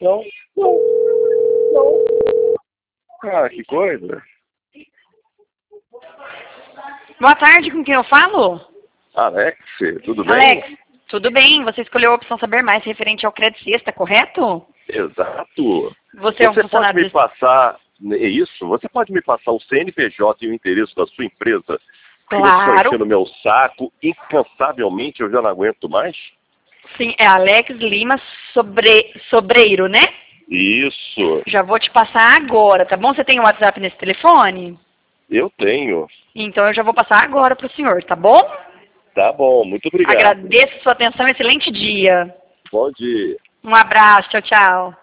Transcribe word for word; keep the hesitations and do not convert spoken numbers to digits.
Não, não, não. Ah, que coisa. Boa tarde, com quem eu falo? Alex, tudo bem? Alex, tudo bem? Você escolheu a opção saber mais referente ao crédito sexta, correto? Exato. Você é um Você pode funcionário me desse... passar, é isso? Você pode me passar o C N P J e o endereço da sua empresa? Porque vocês estão Claro. enchendo o meu saco incansavelmente, eu já não aguento mais. Sim, é Alex Lima Sobre... Sobreiro, né? Isso, Já vou te passar agora, tá bom? Você tem o WhatsApp nesse telefone? eu tenho. Então eu já vou passar agora pro senhor, tá bom? Tá bom, muito obrigado. Agradeço sua atenção, excelente dia. Pode ir. Um abraço, tchau, tchau.